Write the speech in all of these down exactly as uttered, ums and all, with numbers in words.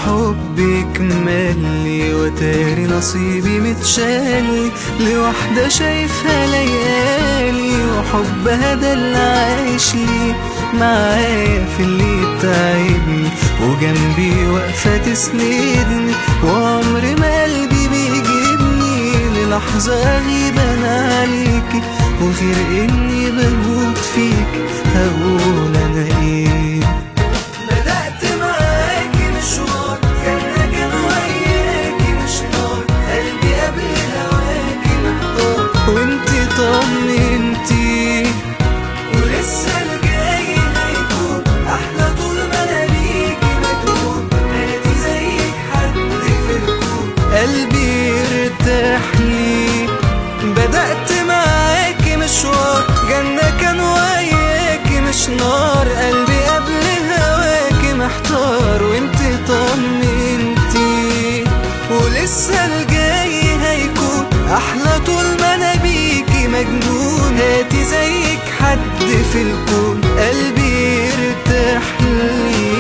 حبك ملي وتاري نصيبي متشالي لوحدة شايفها ليالي وحبها ده اللي عايش لي معايا في اللي تعبني وجنبي واقفة تسندني وعمر ما قلبي بيجيبني للحظة أغيب أنا عليكي وغير إني بموت فيك هقول أنا إيه. بدأت معاكي مشوار كان كان وياكي مش نار قلبي قبل هواكي محتار وانتي طمنتي ولسه الجاي هيكون أحلى طول ما أنا بيكي مجنون نادي زيك حد في الكون قلبي ارتاح لي. بدأت معاكي مشوار جنة كان وياكي مش نار قلبي قبل هواكي محتار وانتي طمنتي ولسه الجاي هيكون أحلى طول ما أنا بيكي مجنون هاتي زيك حد في الكون قلبي ارتاح لي.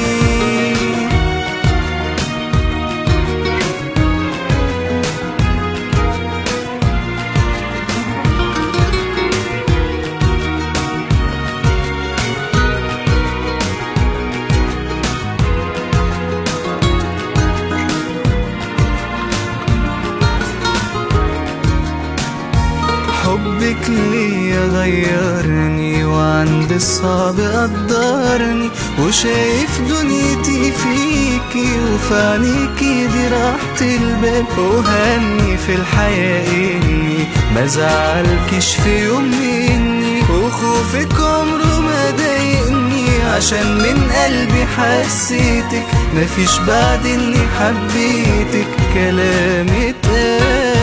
حبك ليا غيرني وعند الصعب قدرني وشايف دنيتي فيكي وفي عينيكي دي راحة البال وهمي في الحياة إني مزعلكش في يوم مني وخوفك عمره ما ضايقني عشان من قلبي حسيتك مفيش بعد إني حبيتك كلام اتقال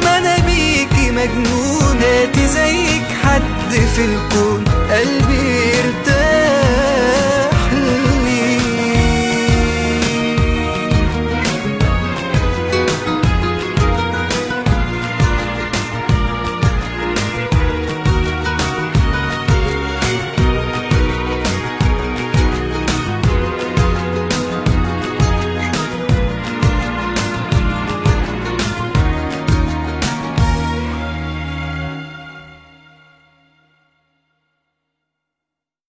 مجنون هاتي زيك حد في الكون قلبي